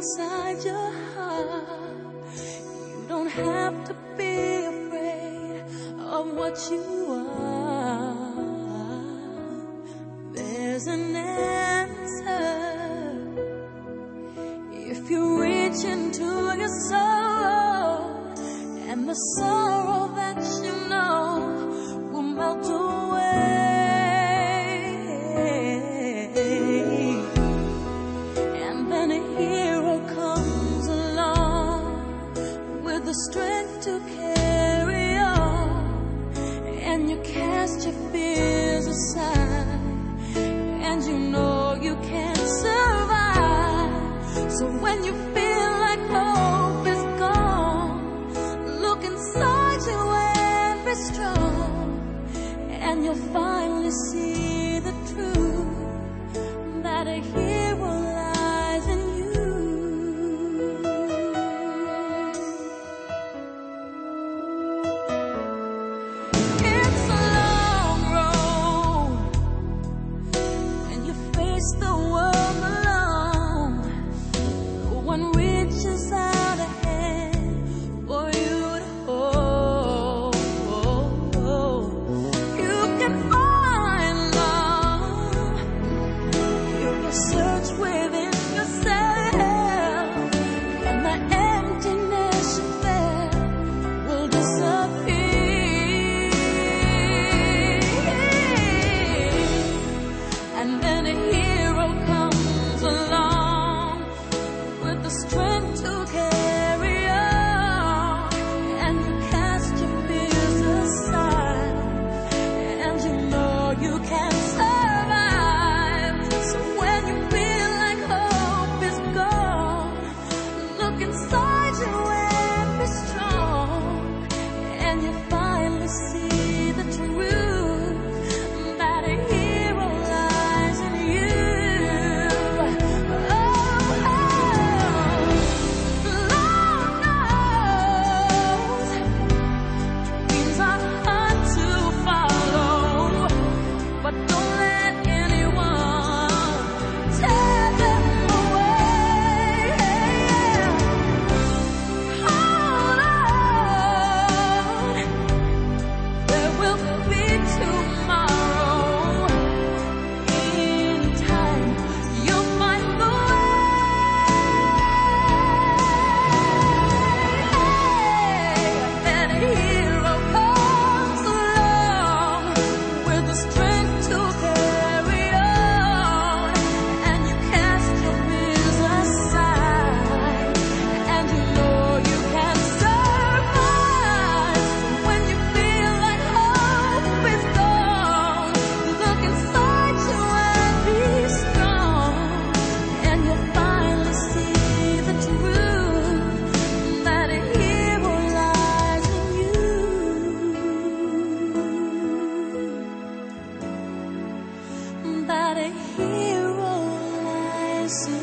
inside your heart. You don't have to be afraid of what you are. There's an answer if you reach into your soul, and the sorrow that you know will melt away. And then a hero comes along with the strength to carry on, and you cast your fears aside, and you know you can survive. So when you feel like hope is gone, look inside you and be strong, and you'll finally see the truth that a hero lies in you. It's a long road when you face the world alone. No one reaches out a hand for you to hold. You can find love if you search within yourself, and the emptiness you felt will disappear. And then a hero comes along with the strength to carry on, and you cast your fears aside, and you know you can survive. So when you feel like hope is gone, look inside you and be strong, and you finally see the truth that a hero lies in you. Lord knows dreams are hard to follow, but don't let anyone tear them away. Hold on, there will be tomorrow. In time, you'll find the way. Then a hero comes along with the strength to carry on, and you cast your fears aside, and you know you can survive. So when you feel like hope is gone, look inside you and be strong, and you'll finally see the truth that a hero lies in you. That a hero lies in